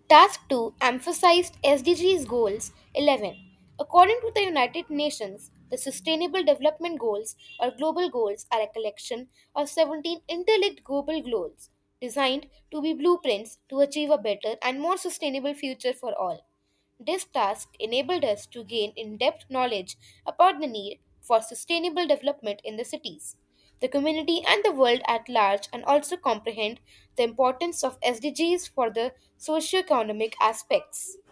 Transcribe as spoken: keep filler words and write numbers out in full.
Task two emphasized S D Gs Goals eleven. According to the United Nations, the Sustainable Development Goals or Global Goals are a collection of seventeen interlinked global goals designed to be blueprints to achieve a better and more sustainable future for all. This task enabled us to gain in depth knowledge about the need for sustainable development in the cities, the community, and the world at large, and also comprehend the importance of S D Gs for the socio-economic aspects.